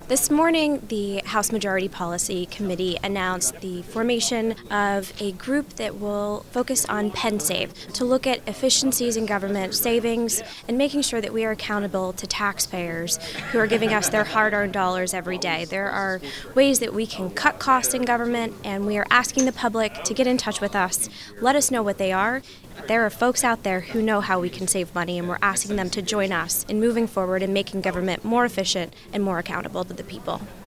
This morning, the House Majority Policy Committee announced the formation of a group that will focus on PenSave to look at efficiencies in government savings and making sure that we are accountable to taxpayers who are giving us their hard-earned dollars every day. There are ways that we can cut costs in government, and we are asking the public to get in touch with us. Let us know what they are. There are folks out there who know how we can save money, and we're asking them to join us in moving forward and making government more efficient and more accountable to the people.